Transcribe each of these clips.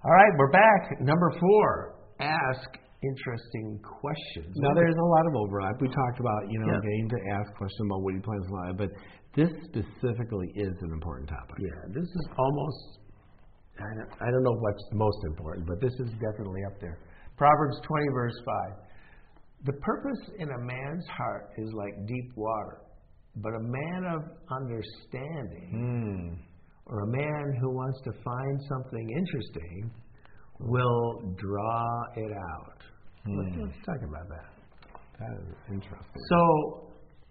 All right, we're back. Number 4, ask interesting questions. Now, there's a lot of overlap. We talked about, getting to ask questions about what you plan to live, but this specifically is an important topic. Yeah, this is almost, I don't know what's most important, but this is definitely up there. Proverbs 20, verse 5. The purpose in a man's heart is like deep water, but a man of understanding, or a man who wants to find something interesting, will draw it out. Let's talk about that. That is interesting. So,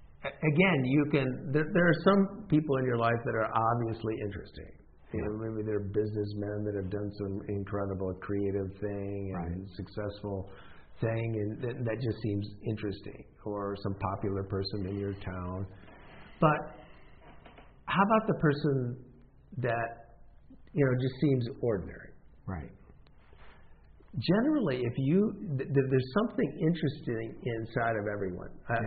again, there are some people in your life that are obviously interesting. Maybe they're businessmen that have done some incredible creative thing and successful thing, and that just seems interesting, or some popular person in your town. But how about the person that just seems ordinary? Right. Generally, there's something interesting inside of everyone.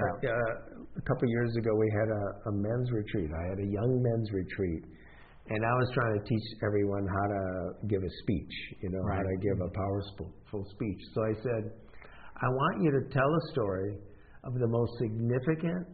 A couple of years ago, we had a men's retreat. I had a young men's retreat, and I was trying to teach everyone how to give a speech, how to give a powerful speech. So I said, I want you to tell a story of the most significant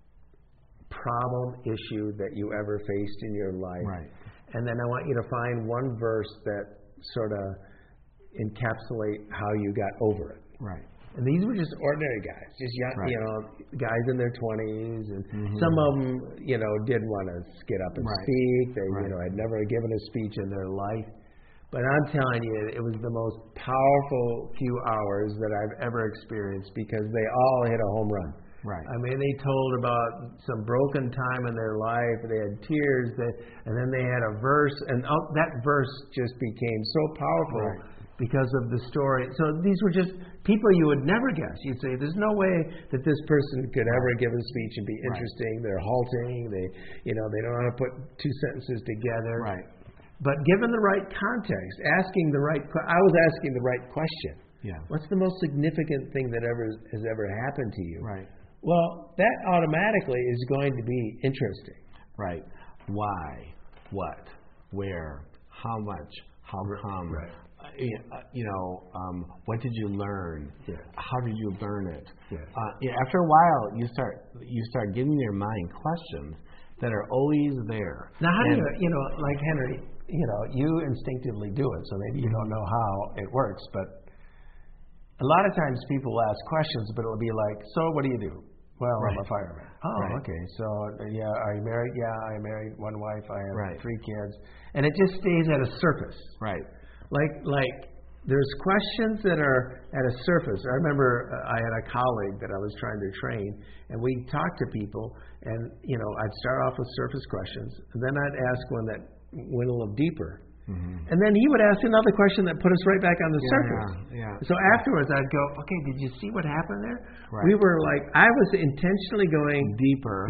problem, issue that you ever faced in your life. Right. And then I want you to find one verse that sort of encapsulate how you got over it. Right. And these were just ordinary guys, just young, guys in their 20s, and some of them, did want to get up and speak. They, had never given a speech in their life. But I'm telling you, it was the most powerful few hours that I've ever experienced, because they all hit a home run. Right. I mean, they told about some broken time in their life. They had tears, and then they had a verse, and that verse just became so powerful because of the story. So these were just people you would never guess. You'd say, there's no way that this person could ever give a speech and be interesting. They're halting. They don't know how to put two sentences together. Right. But given the right context, I was asking the right question. Yeah. What's the most significant thing that has ever happened to you? Right. Well, that automatically is going to be interesting. Right. Why? What? Where? How much? How come? Right. What did you learn? Yeah. How did you learn it? Yeah. After a while, you start giving your mind questions that are always there. Now, how do you, like Henry, you instinctively do it, so maybe you don't know how it works, but a lot of times people ask questions, but it'll be like, so what do you do? Well, I'm a fireman. Oh, okay. So, are you married? Yeah, I'm married, one wife, I have 3 kids. And it just stays at a surface. Right. Like there's questions that are at a surface. I remember I had a colleague that I was trying to train, and we'd talk to people, and, I'd start off with surface questions, and then I'd ask one that went a little deeper. And then he would ask another question that put us right back on the surface. Yeah. So afterwards, I'd go, okay, did you see what happened there? Right. We were I was intentionally going deeper,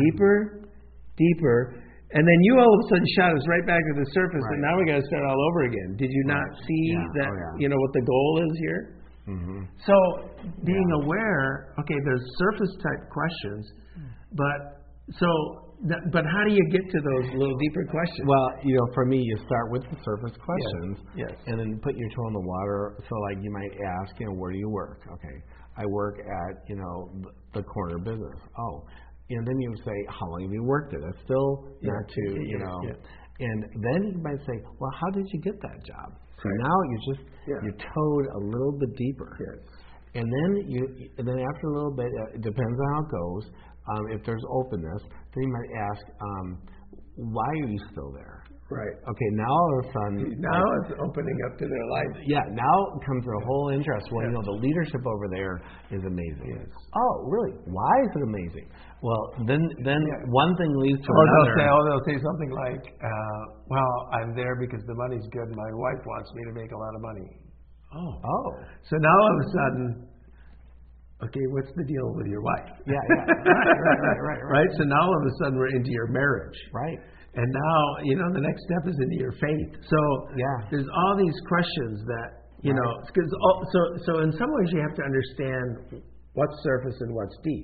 and then you all of a sudden shot us right back to the surface, and now we got to start all over again. Did you not see that? What the goal is here? So being aware, okay, there's surface type questions, but how do you get to those little deeper questions? Well, for me, you start with the surface questions, yes. And then put your toe in the water. So, like, you might ask, where do you work? Okay, I work at, the corner business. Oh, and then you would say, how long have you worked it? That's still not too, And then you might say, well, how did you get that job? So now you towed a little bit deeper. Yes. And then after a little bit, it depends on how it goes. If there's openness, then you might ask, why are you still there? Right. Okay, now all of a sudden... Now it's opening up to their life. Yeah, now comes their whole interest. Well, the leadership over there is amazing. Yes. Oh, really? Why is it amazing? Well, then one thing leads to another. They'll say something like, well, I'm there because the money's good and my wife wants me to make a lot of money. Oh. So now all of a sudden... Okay, what's the deal with your wife? Yeah. Right. So now all of a sudden we're into your marriage. Right. And now, the next step is into your faith. So there's all these questions that, because so in some ways you have to understand what's surface and what's deep.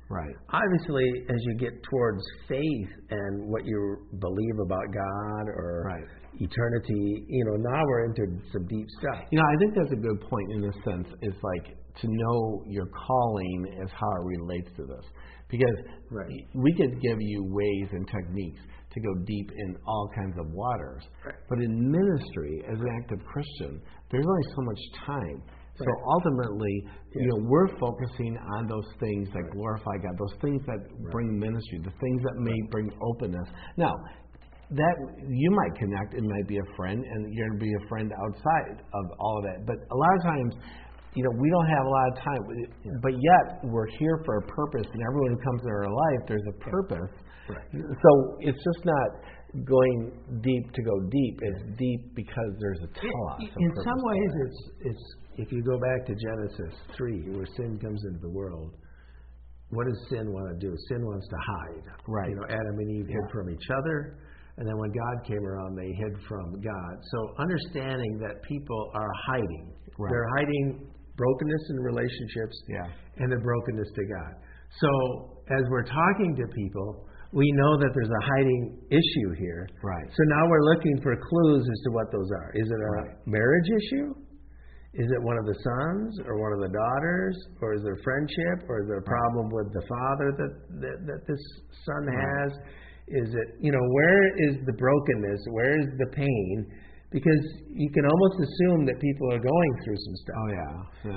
Right. Obviously, as you get towards faith and what you believe about God or eternity, now we're into some deep stuff. I think that's a good point in a sense. It's like to know your calling as how it relates to this. Because we could give you ways and techniques to go deep in all kinds of waters. Right. But in ministry, as an active Christian, there's only so much time. So ultimately, we're focusing on those things that glorify God, those things that bring ministry, the things that may bring openness. Now, that you might connect, it might be a friend, and you're going to be a friend outside of all of that. But a lot of times, we don't have a lot of time, but yet we're here for a purpose, and everyone who comes into our life, there's a purpose. Right. So it's just not going deep to go deep. It's deep because there's a telos. In some ways, it's if you go back to Genesis 3, where sin comes into the world, what does sin want to do? Sin wants to hide. Right. Adam and Eve hid from each other, and then when God came around, they hid from God. So understanding that people are hiding. Right. They're hiding brokenness in relationships and their brokenness to God. So as we're talking to people, we know that there's a hiding issue here. Right. So now we're looking for clues as to what those are. Is it a marriage issue? Is it one of the sons or one of the daughters? Or is there friendship? Or is there a problem with the father that this son has? Is it, where is the brokenness? Where is the pain? Because you can almost assume that people are going through some stuff. Oh, yeah.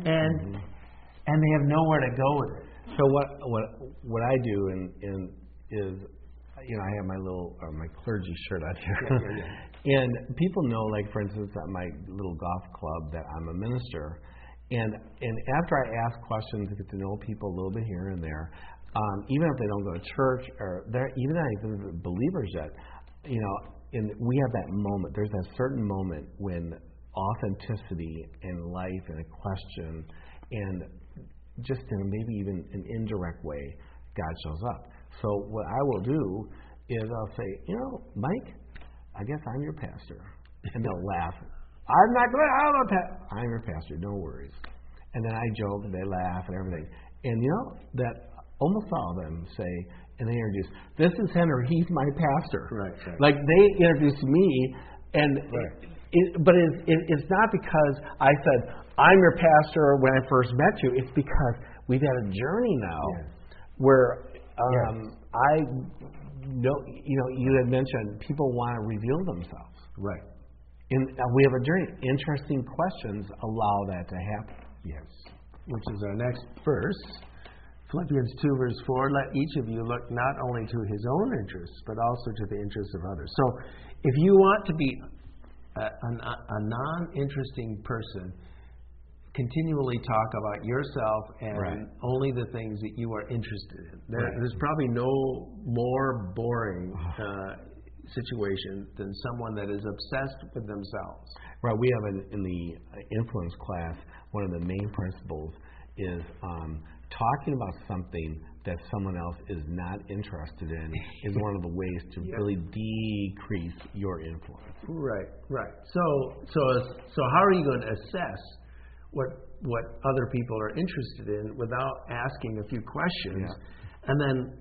And they have nowhere to go with it. So what I do is, I have my my clergy shirt on here. And people know, like, for instance, at my little golf club that I'm a minister. And after I ask questions, I get to know people a little bit here and there, even if they don't go to church or they're even not even believers yet, and we have that moment. There's that certain moment when authenticity in life and a question and just in maybe even an indirect way, God shows up. So what I will do is I'll say, Mike, I guess I'm your pastor. And they'll laugh. I'm not going to, I'm your pastor, no worries. And then I joke and they laugh and everything. And that almost all of them say, and they introduce, this is Henry, he's my pastor. Right. Like they introduce me, and but it's not because I said, I'm your pastor when I first met you. It's because we've had a journey now where I know, you had mentioned people want to reveal themselves. Right. And we have a journey. Interesting questions allow that to happen. Yes. Which is our next verse. Philippians 2, verse 4, let each of you look not only to his own interests, but also to the interests of others. So if you want to be a non-interesting person, continually talk about yourself and only the things that you are interested in. There's probably no more boring situation than someone that is obsessed with themselves. Right. We have in the influence class, one of the main principles is talking about something that someone else is not interested in is one of the ways to really decrease your influence. Right. So how are you going to assess what other people are interested in without asking a few questions? And then,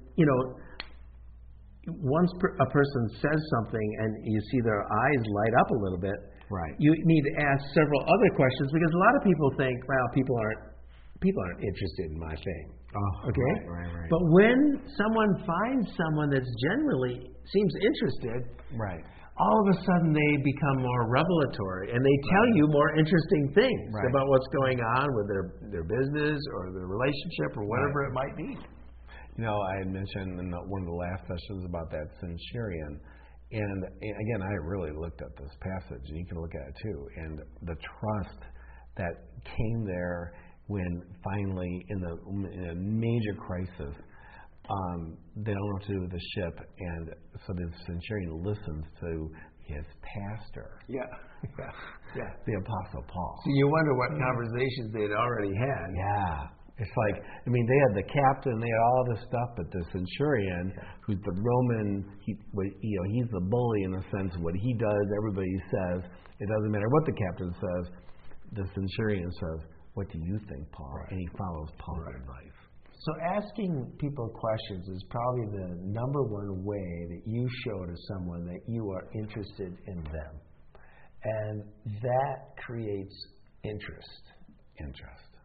once a person says something and you see their eyes light up a little bit, you need to ask several other questions, because a lot of people think, well, people aren't interested in my thing. Oh, okay? Right. But when someone finds someone that's generally seems interested, all of a sudden they become more revelatory and they tell you more interesting things about what's going on with their business or their relationship or whatever it might be. I had mentioned in one of the last sessions about that centurion. And again, I really looked at this passage, and you can look at it too. And the trust that came there when finally, in a major crisis, they don't know what to do with the ship, and so the centurion listens to his pastor. The Apostle Paul. So you wonder what conversations they'd already had. It's like, they had the captain, they had all this stuff, but the centurion, who's the Roman, he's the bully in a sense. What he does, everybody says. It doesn't matter what the captain says. The centurion says, what do you think, Paul? And he follows Paul's advice. So asking people questions is probably the number one way that you show to someone that you are interested in them. And that creates interest. Interest.